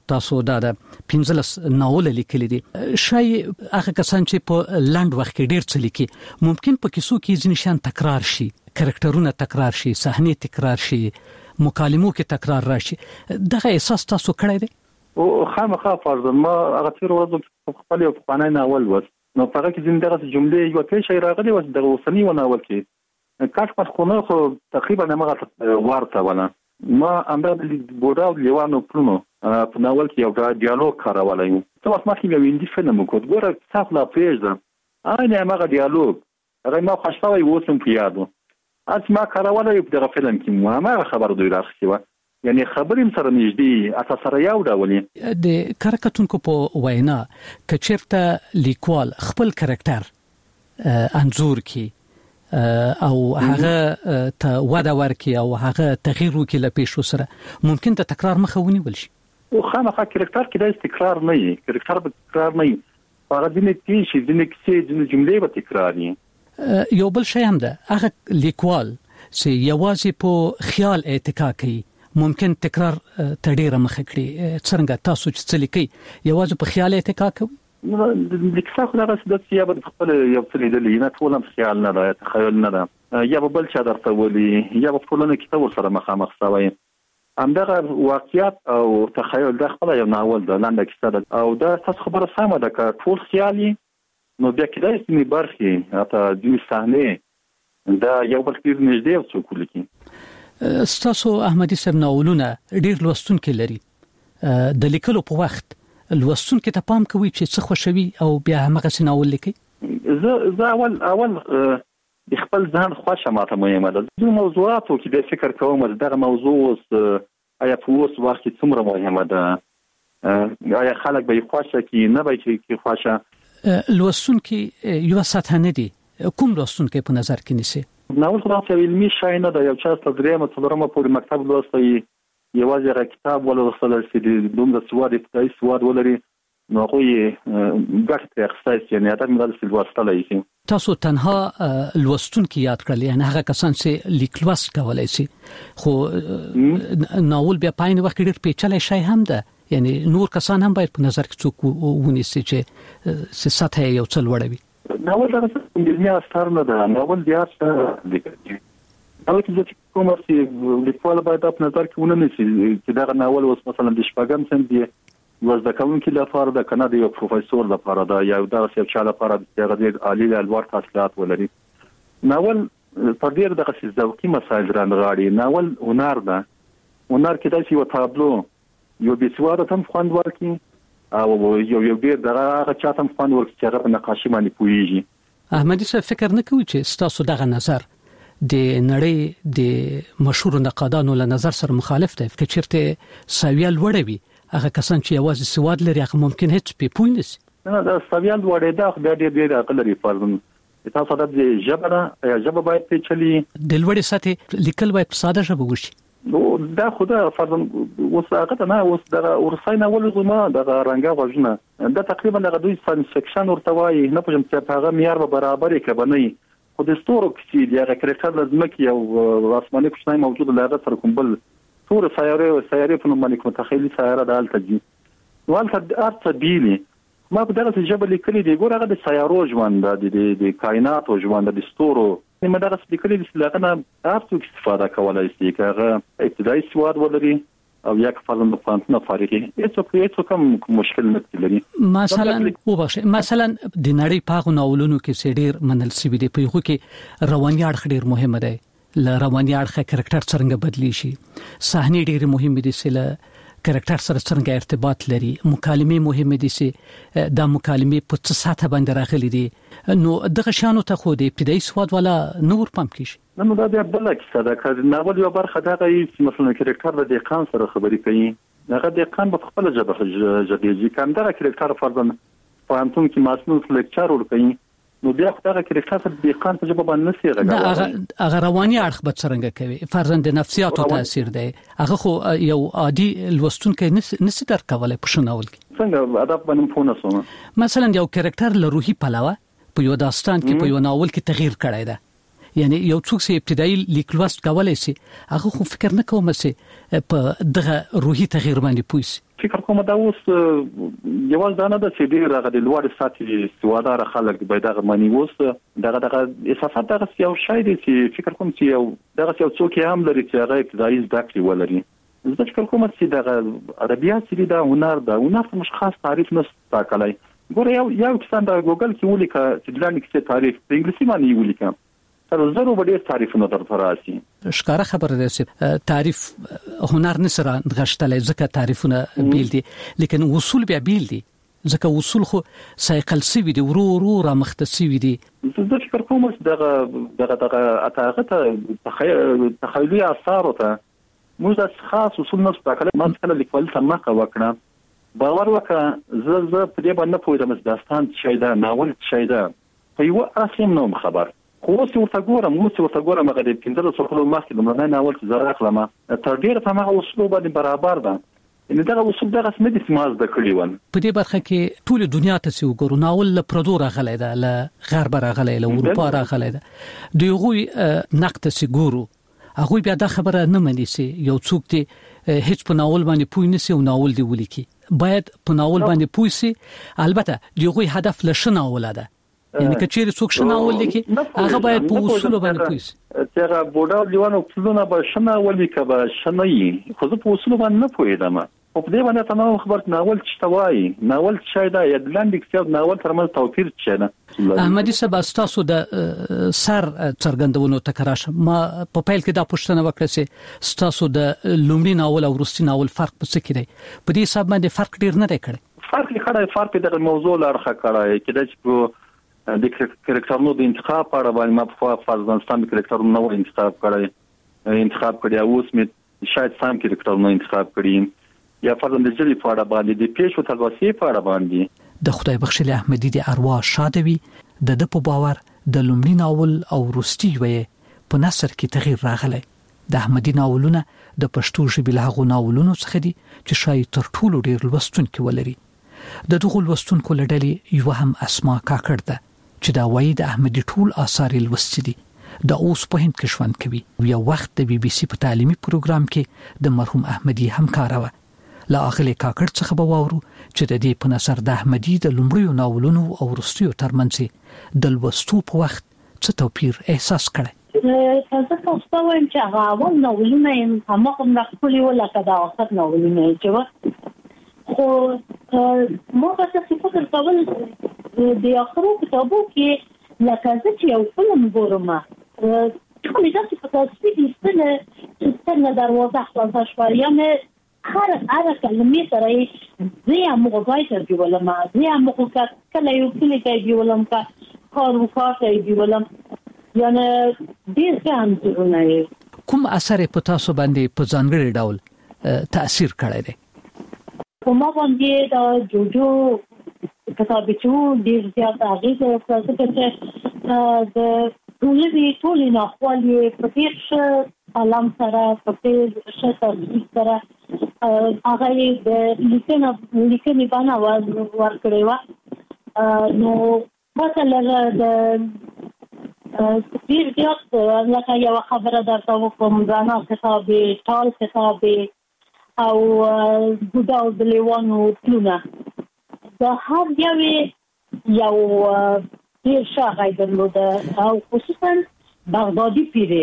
تاسو دا 15 ناول لیکلي دي شای هغه کسان چې په لاند وخت کې ډیر څه لیکي ممکن په کیسو کې ځینې شان تکرار شي کرکټرونه تکرار شي صحنه تکرار شي مکالمو کې تکرار راشي دغه احساس تاسو کړی دی او خامخا فرض ما هغه تیر ورځ په خپل یو قانون ناول وس نو هغه کې زندګي جملې یو څه شي راغلي وس د اوسنی و ناول کې کاش په خونه خو تقریبا هغه ورته ولا ما امدا د بوډا لیوانو پلونو په ناول کې یو ډیالوګ کارولای ته اوس ما کې یو اندی فلم وکړ ګوره تاسو لا پیژنه انا هغه ډیالوګ هغه ما خوشاله ووسم په یادو اس ما کارولای په دغه فلم کې ما خبر دوی راخسي و یعنی خبرې سره نږدې اساس سره یو ډول د کارکتونکو په وینا کچرته لیکوال خپل کریکټر انزور کی او هغه ته ودا ورکی او هغه تغییر وکړي لپاره سره ممکن د تکرار مخاوني ولشي او خامخا کریکټر کې د تکرار نه وي کریکټر به تکرار نه وي هغه د نتیجې شي د نکسې د جملې به تکرار وي یو بل شی هم ده هغه لیکوال چې یوازې په خیال اتکا کوي ممکن تکرار تډیره مخ کړي څنګه تاسو چې څه لیکي یوازې په خیال اتکا کوي نو د لیکسا خو هغه څه د سیابه خپل یو څه لیدل نه ټول هم خیال نه ده تخیل نه ده یا به بل چا درته ولي یا به ټولنه کې تور سره مخامخ شوی همدغه واقعیت او تخیل د خپل یو ناول د لاندې کیسه ده او دا تاسو خبره سمه ده که ټول خیالي نو بیا کېدای شي مې برخي اته د صحنه دا یو بل ډیر نږدې او څوک لیکي ستاسو احمدي صاحب ناولونه ډیر لوستونکي لري د لیکلو په وخت لوستونکي ته پام کوي چې څه خوشوي او بیا هغه سناول لیکي زه اول خپل ځان خوښه ماته مهمه ده د موضوعاتو کې د فکر کوم دغه موضوع آیا په اوس وخت کې څومره مهمه ده آیا خلک به خوښه کې نه به کې خوښه لوستونکي یو ساته نه دي کوم لوستونکي په نظر کې نیسي ناول خو د علمي شای نه ده یو چا تدریمه څلورمه پورې مکتب لوستي یوازې را کتاب ولوستل چې د دومره سواد ابتدایي سواد ولري نو خو یې ګټه اخیستای یعنی دا موږ د لوستلای شي تاسو تنها لوستونکي یاد کړل یعنی هغه کسان چې لیکلوست کولای شي خو ناول بیا پاین وخت ډیر پیچلې شای هم ده یعنی نور کسان هم باید په نظر کې څوک ونیسي چې سطح یو څل وړوي ناول دا علمي اثر نه ده ناول بیا څه او چې کومه چې لیکوال باید په نظر کې ونه نیسي چې دا ناول اوس مثلا د شپږم سم دی وزدکونکو لپاره د کنه د یو پروفیسور لپاره دا یو درس یو چا لپاره د غیر عالی الوار تحصیلات ولري ناول په ډیر د قصې ذوقي مسایل رانغاړي ناول هنر ده هنر کې د یو تابلو یو بسواده تم خوند ورکي او یو ډیر دغه چاته خوند ورکي چې هغه نقاشي باندې پويږي احمدي صاحب فکر نه کوي چې تاسو دغه نظر د نړۍ د مشهور نقادانو له نظر سره مخالف دی چې چیرته سویال وړوي هغه کسان چې یوازې سواد لري هغه ممکن هیڅ په پوه نشي نه دا سویال وړي دا خو ډېر عقل لري فرض تاسو د ژبه باید په چلی د لوړې سطح لیکل باید په ساده ژبه وشي نو دا خدای فرض اوس هغه نه اوس د ورسای ناول زما د رنګه غوښنه دا تقریبا د دوی ساينس فکشن ورتوي نه پوهم چې هغه معیار به برابر کبني خو د ستورو کې د هغه کرکټر لازمه کې او آسماني کوچنی موجود لاره سره کوم بل ټول سیاره په نوم باندې متخیلي سیاره د الته دي نو الته ارته بیلی ما په دغه ژبه لیکلي دی ګور هغه د سیارو ژوند د کائنات او ژوند د ستورو ما دغه لیکلي د لغنه ارته استفاده کولای شي هغه ابتدایي سواد ولري او یک فرضاً پانتنا فارغي هیڅ کوم مشکل نه لري مثلا د نړۍ په ناولونو کې سډیر منل سوي دی په یو کې رواني اړخ ډیر مهم دی ل رواني اړخ کرکټر څنګه بدلی شي صحنه ډیر مهم دي چې کرکټر سره څنګه ارتباط لري مکالمه مهمه دي چې د مکالمه په څه ساته باندې راغلي دي نو دغه شانو ته خو د ابتدایي سواد ولا نور پام کیږي نو دا د بل کیسه ده چې ناول یو برخه دغه مثلا کرکټر د دقان سره خبرې کوي هغه دقان په خپل ژبه جديږي کاندره کرکټر فرضاً فهمتون کې ماسنوس لیکچر ورکوي نو بیا دغه کرکټر د دقان په ژبه باندې نسی راغلی هغه رواني اړخ به څنګه کوي فرضاً د نفسیاتو تاثیر دی هغه خو یو عادي لوستونکي نسی درکولای په شناول کې څنګه ادب باندې پونه سونه مثلا یو کرکټر له روحي پلاوه په یو داستان کې په یو ناول کې تغییر کړی دی یعنی یو څوک چې ابتدایي لیکلوست کولای شي هغه خو فکر نه کوم چې په دغه روحي تغییر باندې پوي فکر کوم دا اوس یوال دا نه د چې ډیر هغه د لوړ سطحي سوادار خلک به دغه معنی اوس دغه احساسات دغه یو شی دی چې فکر کوم چې یو دغه یو څوک هم لري چې هغه ابتدایي زده کړې ولري. زه فکر کوم چې دغه ادبیات چې دا هنر ته مشخص تعریف نه ټاکلی. ګوره یو کسان د ګوګل کې ولیکه چې دلته کې تعریف په انګلیسي باندې ولیکه تر زرو ډېر تعریفونه درته راسي. ښکاره خبره ده چې تعریف هنر نه سره غشتلې ځکه تعریفونه بیل دي لیکن اصول بیا بیل دي ځکه اصول خو سایکل سوي دي ورو را مختصي وي دي. زه فکر کوم چې دغه اتاغه تخیلي اثار ته موږ د خاص اصول نه ټاکل ما څنګه لیکل سمه وکړه باور وکړه زه په دې باندې پوهیدم چې داستان څه دی ناول څه دی په یو اصل نوم خبر خو څه ورته ګورم هغه د 15 کلو مخکې د مړنه ناول چې زه راغلم تر ډیره په هغه اصول باندې برابر ده ان دغه اصول دغه سم دي سماز د کړی ون په دې برخه کې ټول دنیا ته سی وګورو ناول له پردو راغلی ده له غرب راغلی له اروپا راغلی ده دوی نقد سی ګورو هغه بیا دا خبره نه مني سي یو څوک دی هیڅ په ناول باندې پوی نه سي او ناول دی ولیکي باید په ناول باندې پوی سي البته دوی هدف لشنه ولاده یعنی کچېر څوک شناول لیکي هغه باید په اصول باندې پوي سي چې بوډا لیوانو اصولونه به شناول لیکه به شنایي خو په اصول باندې نه پوهیدم په دې باندې تمام خبر ناول څه وایي ناول څه دی د لاندې کتاب ناول ترمنځ توپیر څه نه احمدي صاحب تاسو د سر څرګندونو تکراشه ما په پیل کې دا پوښتنه وکړه چې تاسو د لومړي ناول او وروستي ناول فرق څه کې دی په دې حساب باندې فرق ډیر نه دی کړی فرق د موضوع لارخه کړی کله چې د کرکټرونو د انتخاب په اړه باندې ما په افغانستان د کرکټرونو نو انتخاب کړی اوس مې شاید سم کرکټرونو انتخاب کړی یا فرضاً د جری په اړه باندې د پیښو تلوسې په اړه باندې د خدای بخښلي احمدي د ارواح شادوي د په باور د لومړي ناول او وروستي وې په نثر کې تغییر راغلی د احمدي ناولونه د پښتو ژبې له هغو ناولونو څخه دي چې شاید تر ټولو ډیر لوستونکي ولري د دغه لوستونکو لړلې یو هم اسما کاکړ ده چې دا وایي د احمدي ټول آثار لوستي دي د اوس په هند کې ژوند کوي یو وخت د بي بي سي په تعلیمي پروګرام کې د مرحوم احمدي همکار و لا اخلي کاکړ څخه به واورو چې د دې په نظر د احمدي د لومړیو ناولونو او وروستیو ترمنځ د لوستو په وخت څه توپیر احساس کړي تاسو تاسو وایم چې هغه اول ناولونه هم هم خپل ولا کدا اوسط ناولونه چې خو ما تاسو فکر کول د اخرو کتابو کې لکه چې یو فلم ګورم ټول دا چې په تاسو کې ستنه دروازه خلاصه شو یعنی هر کلمې سره زه موږ غواړم چې ولما زه موږ کله یو کلی کې ولم کا کار وکړای ولم یعنی ډیر څه نه کوم اثر په تاسو باندې په ځانګړي ډول تاثیر کړی دی کومه باندې دا جوجو کتاب چې ډیر زیات هغه څه چې د ټولې نه خپلې په دې علم سره په دې شته سره هغه د لیکنې باندې ورکړی و نو مثلا د ډیر زیات لکه یو خبره درته وکړم غانا کتابي ټال کتابي او ګډاو د لیوانو پلونه دا هر یو ډیر شاغای درلوده او خصوصا بغدادي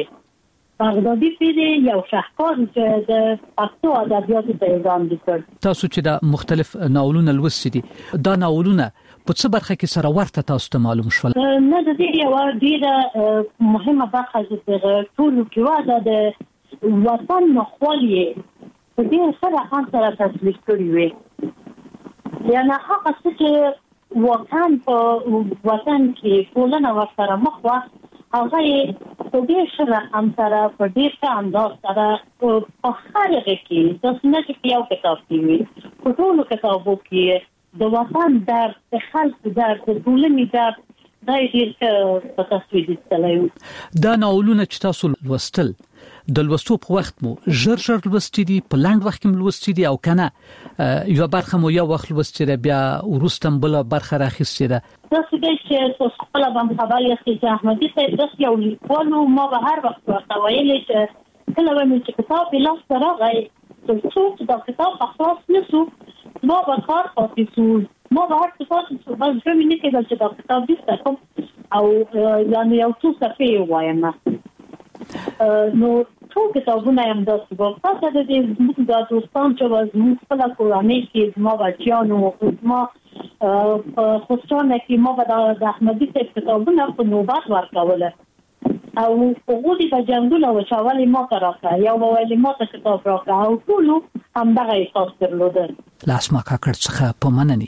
پیری یو شاهکار چې د پښتو ادبیاتو ته وړاندې کړ تاسو چې دا مختلف ناولونه لوستي دي دا ناولونه په څه برخه کې سره ورته تاسو ته معلوم شول نه د دې یو ډیره مهمه برخه چې ټول کې د وطن مخولي په دې سره هم سره تسلیح کړی وي یعنی هغه چې وطن کې ټولنه ورسره مخ وا هغه په دې سره هم سره په دې څه انداز سره په خارغه کې د سنت یو کتاب کې په ټولو کتابو کې د وطن د خلق د ټولنې د ډېر په تصویر دي دا ناولونه چې تاسو لوستل د لوستو په وخت مو ژر لوستي دي په لاند وخت کې لوستي دي او کنه یو برخه مو یو وخت لوستي ده بیا ورستم بل برخه راخستي ده تاسو چې تاسو خپل باندې خبر یاستئ چې احمدي صاحب داس یو لیکوال ما به هر وخت ورته ویلې چې کله چې کتاب لاس راغی څو دا کتاب خلاص نشو ما به کار خاطر ما به هر صفات باز فهمی نه که چې دا کتاب دې کوم او یعنی یو څه صفحې وایم نو ټول کتابونه هم داسې وو تاسو د دې د دوستان چې واز موږ په کورانه کې ما بچیانو ما خوشاله کې ما د احمدي کتابونه په نوبت ورکوله او هغه دې په جنګونو او شاولې ما راکړه یو ویلې ما ته کتاب راکړه او ټول هم دغه احساس درلوده لاسما کاکړ څخه په منني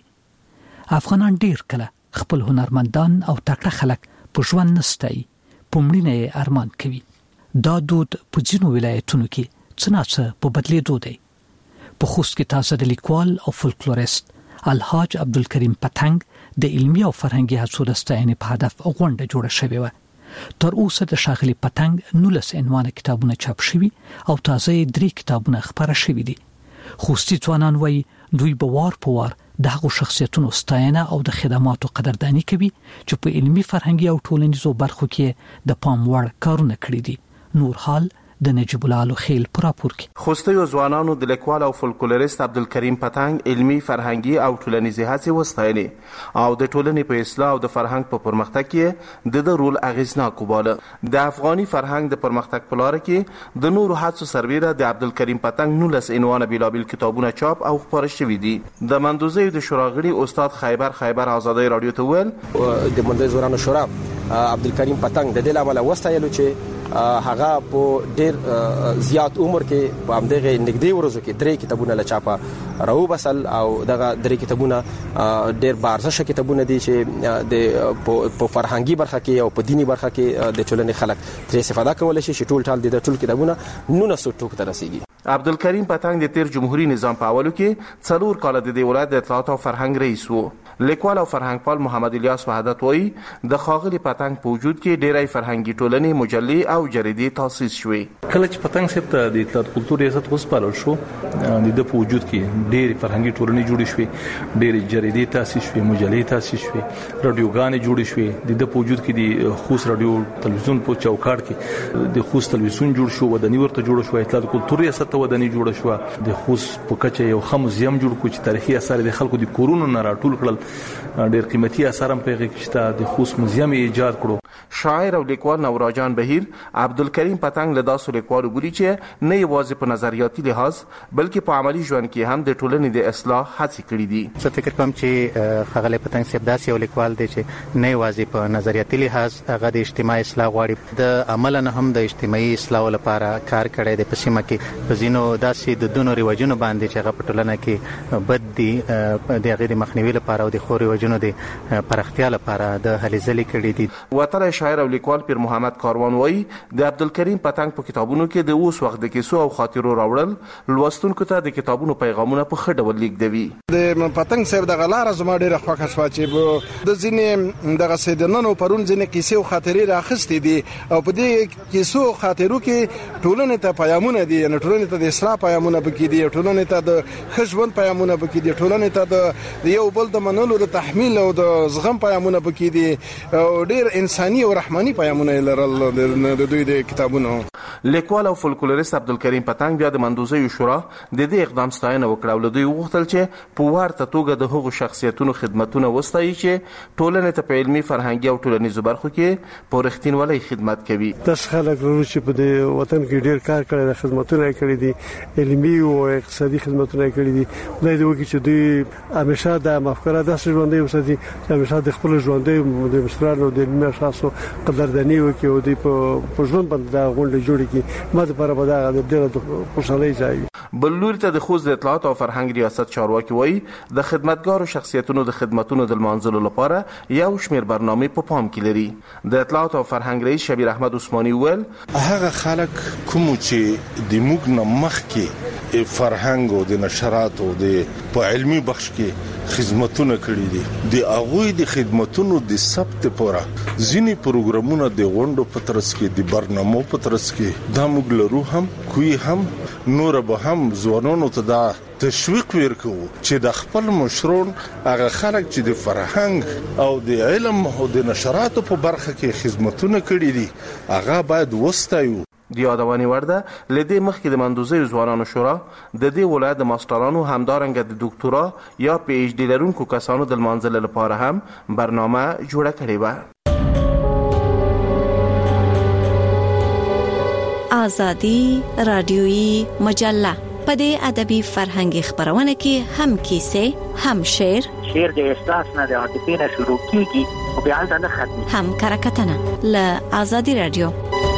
افغانان ډیر کله خپل هنرمندان او تکړه خلک په ژوند نستای پمړینه ارمان کوي دا دود په ځینو ولایتونو کې څنګه په بدلېدو دی په خوست کې تاسو د لیکوال او فولکلوریست الحاج عبدالکریم پتنګ د علمي او فرهنګي هڅو د ستاینې په هدف غونډه جوړه شوې و تر اوسه د شاغلي پتنګ 19 عنوان کتابونه چاپ شوي او تازه 3 کتابونه خبره شوي دي خوستي ځوانان وایي دوی به وار په وار دغه شخصیتونو ستاینه او د خدماتو قدردانی کوي چې په علمي فرهنګي او ټولنیزو برخو کې د پام وړ کارونه کړی دي نور حال د نجیب الله خیل پراپور کې خوستي ځوانانو د لیکوال او فولکلوریست عبدالکریم پتنګ علمي فرهنګي او ټولنیزي هڅې وستایلې او د ټولنې په اصلاح او د فرهنګ په پرمختګ کې د رول اغیزناک وباله د افغاني فرهنګ د پرمختګ په لار کې د نورو هڅو سربیره د عبدالکریم پتنګ 19 عنوان بیلابل کتابونه چاپ او خپاره شوي دي د مندوزي د شوراغړي استاد خیبر آزادۍ رادیو ته ویل د مندوزي زورانو شورا عبدالکریم پتنګ د دې لامل وستایلو چې هغه په ډیر زیات عمر کې په همدغه نږدې ورځو کې 3 کتابونه لچاپه راو بسل او دغه 3 کتابونه ډیر بارزشه کتابونه دي چې د په فرهنګي برخه کې او په دینی برخه کې د ټولنې خلک ترې استفاده کولای شي چې ټول د ټول کتابونه 19 ټوک ته رسیدي عبدالکریم پتنګ د تیر جمهوریت نظام په اولو کې 4 کال د ولایت د اطلاعات او فرهنګ رئیس وو لیکوال او فرهنګپال محمد الیاس وحدت وایي د خاغلی پتنګ په وجود کې ډېرای فرهنګي ټولنې مجلې او جریدې تاسیس شوې کله چې پتنګ صاحب ته د اطلاعات کلتور ریاست وسپارل شو د په وجود کې ډېرې فرهنګي ټولنې جوړې شوې ډېرې جریدې تاسیس شوې مجلې تاسیس شوې رادیوګانې جوړې شوې د په وجود کې د خوست رادیو تلویزیون په چوکاټ کې د خوست تلویزیون جوړ شو وداني ورته جوړ شو اطلاعات کلتور ریاست وداني جوړ شو د خوست په کچه یو خموزیم جوړ کو چې تاریخي اثار د خلکو د کورونو نه راټول کړل ډېر قیمتي اثار هم په کې شته د خوست موزیم ایجاد کړو شاعر او لیکوال نوراجان بهیر عبدالکریم پتنګ له داسو لیکوالو ګوري چې نه یوازې په نظریاتي لحاظ بلکې په عملی ژوند کې هم د ټولنې د اصلاح هڅې کړې دي زه فکر کوم چې خغل پتنګ صاحب داسې یو لیکوال دی چې نه یوازې په نظریاتي لحاظ هغه د اجتماعي اصلاح غواړي د عمل نه هم د اجتماعي اصلاح لپاره کار کړی دی په سیمه کې په ځینو داسې د دونو ریواجونو باندې چې هغه په ټولنه کې بد دي د هغې د مخنیوي لپاره او د ښو ریواجونو د پراختیا لپاره د هلې ځلې کړي دي وتلی شاعر او لیکوال پیر محمد کاروان وایي د عبدالکریم پتنګ په کتابونو کې د اوس وخت د کیسو او خاطرو راوړل لوستونکو ته د کتابونو پیغامونه په ښه ډول لیږدوي د پتنګ صاحب دغه لاره زما ډېره خوښه شوه چې د ځینې دغسې د نن او پرون ځینې کیسې او خاطرې رااخیستې دي او په دې کیسو او خاطرو کې ټولنې ته پیغامونه دي یعنې ټولنې ته د اصلاح پیغامونه پکې دي ټولنې ته د ښه ژوند پیغامونه پکې دي ټولنې ته د یو بل د منلو د تحمیل او د زغم پیغامونه پکې دي او ډېر انساني او رحماني پیغامونه لرل د دوی د کتابونو لیکوال او فولکلوریست عبدالکریم پتنګ بیا د مندوزي شورا د دې اقدام ستاینه وکړه او له دوی وغوښتل چې په ورته توګه د هغو شخصیتونو خدمتونه وستایي چې ټولنې ته په علمي فرهنګي او ټولنیزو برخو کې په رښتینولۍ خدمت کوي داسې خلک لرو چې په دې وطن کې ډېر کار کړی دی خدمتونه یې کړي دي علمي او اقتصادي خدمتونه یې کړي دي خدای دې وکړي چې دوی همیشه د مفکوره داسې ژوندی وساتي چې همیشه د خپل ژوندی د مشرانو د علمي اشخاصو قدرداني وکړي او دوی په ژوند باندې دا غونډې جوړې کړي ما دپاره به دا ډېره خوشحالۍ ځای وي بل لوري ته د خوست د اطلاعات او فرهنګ ریاست چارواکي وایي د خدمتګارو شخصیتونو د خدمتونو د لمانځلو لپاره یو شمېر برنامې په پام کې لري د اطلاعات او فرهنګ رئیس شبیر احمد عثماني ویل هغه خلک کوم چې د موږ نه مخکې فرهنګ او د نشرات او د په علمي بخش کې خدمتونه کړي دي د هغوی د خدمتونو د ثبت لپاره ځینې پروګرامونه د غونډو په ترڅ کې د برنامو په ترڅ کې دا موږ لرو هم کوی هم نور به هم ځوانانو ته دا تشویق ورکو چې د خپل مشرون هغه خلک چې د فرهنګ او د علم او د نشراتو په برخه کې خدمتونه کړي دي هغه باید وستایو د یادونې وړ ده له دې مخکې د مندوزیو ځوانانو شورا د دې ولایت د ماسټرانو همدارنګه د ډاکټورا یا پی ایچ ډي لرونکو کسانو د لمانځلو لپاره هم برنامه جوړه کړې وه. آزادی رادیویی مجله په دې ادبي فرهنګي خبرونه کې هم کیسې هم شعر د احساس نه د عاطفې نه شروع کیږي او بیا هلته نه ختمي هم کرکټنه له آزادی رادیو.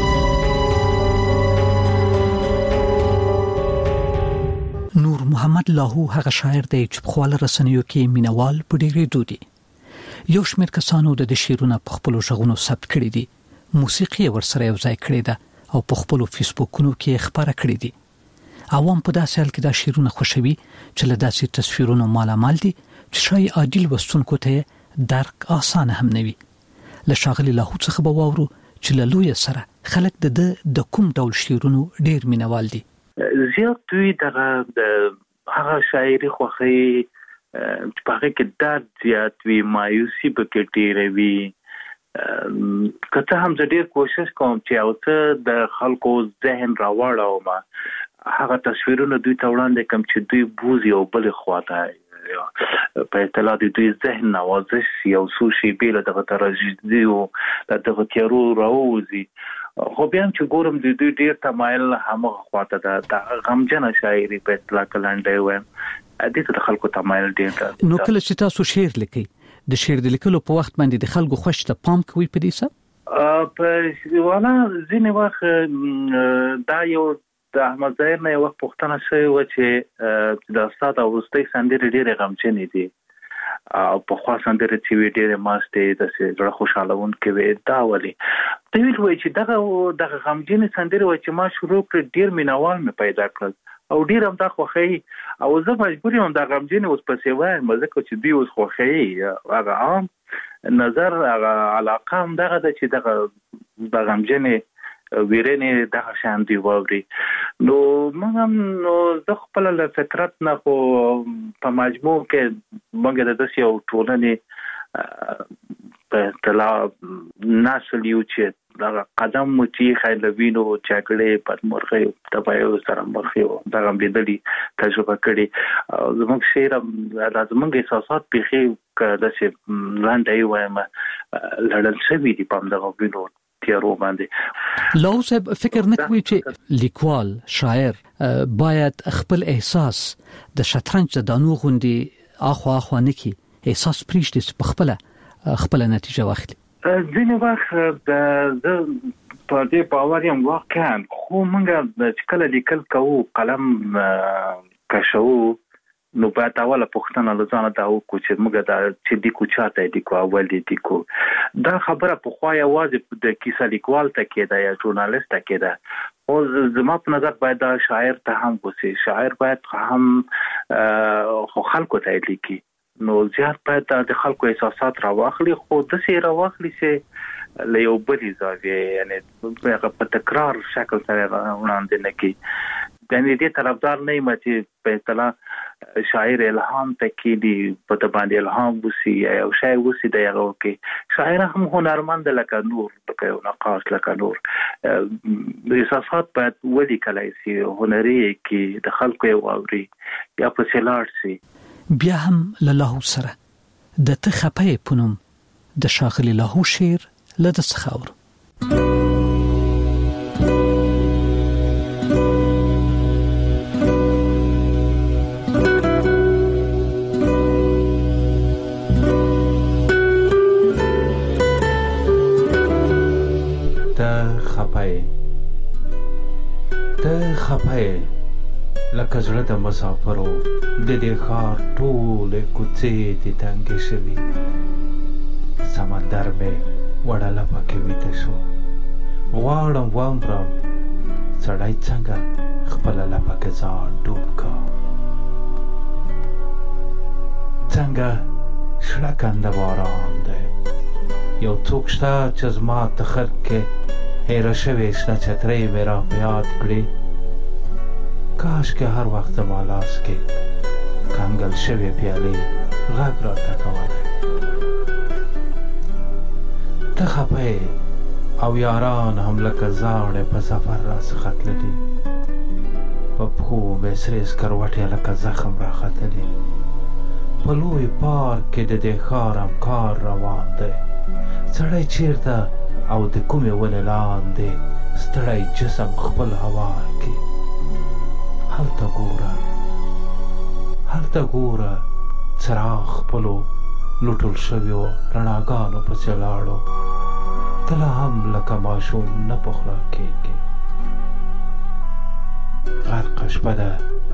نور محمد لاهو هغه شاعر دی چې په خپل رسنیو کې مینوال په ډېرې دودي. یو شمېر کسانو د شعرونو په خپل ژغونو ثبت کړي دي، موسیقي ورسره یو ځای کړې ده او په خپل فیسبوکونو کې خبره کړې دي. عوام په داسې حال کې دا شعرونه خوښوي چې له داسې تصویرونو مالامال دي چې شاید عادل وستونکو ته درک آسان هم نه وي. له ښاغلي لاهو څخه به واورو چې له لوی سره خلک د کوم ډول شعرونو ډېر مینوال دي. زیات دوی دغه هغه شاعري خوښي چې په هغه کې درد زیات وي، مایوسي پکې ډېره وي. کته هم زه ډېر کوشش کوم چې او څه د خلکو ذهن راوړم، هغه تصویرونه دوی ته وړاندې کوم چې دوی بوزي او بل خواته په اطلاع دوی ذهن نوازش یو څو شی بیل دغه ترجیدي او دغه تیارو راوځي. خو بیا چې ګورم دوی ډېر تمایل هم خواته د غمجنه شاعري په اطلاع کلنډي وایم دې ته خلکو تمایل ډېر. نو کله چې تاسو شعر لیکئ د شعر د لیکلو په وخت باندې د خلکو خوښ ته پام کوي په دې څه؟ په والا ځینې وخت دا یو د احمد ظاهر نه یو وخت پوښتنه شوې وه چې د استاد وروستۍ سندرې ډېرې غمجنې دي او پخوا سندرې چې وې ډېرې ماستې داسې زړه خوشحالونکې وې. دا ولې دوی وایي چې دغه غمجنې سندرې وایي چې ما شروع کړې ډېر مینوال مې پیدا کړل او ډېر هم دا خوښوي او زه مجبور یم دا غمجنې اوس پسې وایم ځکه چې دوی اوس خوښوي. هغه عام نظر هغه علاقه هم دغه ده چې دغه غمجنې ویرنې دغه شان دی واوري. نو موږ هم زه خپل له فطرت نه خو په مجموع کې موږ د داسې یو ټولنې په اطلاع نسل یو چې دغه قدم مو چې خیلوینو جګړې بدمرغۍ تباهیو سره مخ یو دغه لیدلي تجربه کړي. زموږ شعر زموږ احساسات بیخي داسې لاندې وایم لړل شوي دي په همدغه وینو تیارو باندې. لاهو صاحب فکر نه کوي چې لیکوال شاعر باید خپل احساس د شطرنج د دانو غوندي اخوا نه کی احساس پریږدي چې خپل نتیجه واخلي؟ ځینې وخت د په دې باور یم واقعا خو موږ چې کله لیکل کوو قلم کشو نو باید اوله پوښتنه له ځانه دا وکړو چې موږ دا چې لیکو چاته لیکو اول لیکو. دا خبره پخوا یوازې د کیسه لیکوال ته کېده یا ژورنالیست ته کېده، او زما په نظر باید دا شاعر ته هم وسي. شاعر باید هم خو خلکو ته لیکي، نو زیات باید د خلکو احساسات راواخلي، خو داسې راواخلي چې له یو بلې زاویې یعنې په تکرار شکل سره وړاندې نه کړي. یعنې دې طرفدار نه یم چې په اطلاع شاعر الهام ته کېدي په د باندې الهام وسي یا یو شی وسي د هغه وکړي. شاعر هم هنرمند لکه نور، لکه یو نقاش لکه نور. احساسات باید ولیکلی سي، هنري کې د خلکو یې واوري یا پسې لاړ سي. بیا هم له لاهو سره د ته خپه په نوم د ښاغلي لاهو شعر له ده څخه اورو. ته خپه لکه زړه د مسافرو د دې ښار ټولې کوڅې دې تنګې شوي، سمندر مې وړله پکې ویده شو. غواړم واورم سړی څنګه خپله لپه کې ځان ډوب کا، څنګه شړکنده باران دی. یو څوک شته چې زما تخر کې هیره شوې شنه چترۍ مې را په یاد کړې. کاش که هر وخت زما لاس کې کنګل شوې پیالې غږ راته کولی. ته خپه یې او یاران هم لکه زاړه په سفر را څخه تللي په پښو مې سرې سکروټې لکه زخم راختلي په لوی پارک کې د دې ښار کار روان دی سړی چیرته او د کومې ونې لاندې ستړی جسم خپل هوار کې هلته ګوره څراغ خپلو لوټل شویو رڼاګانو پسې لاړو ته لا هم لکه ماشوم نه په خوله کېږي غرقه شپه ده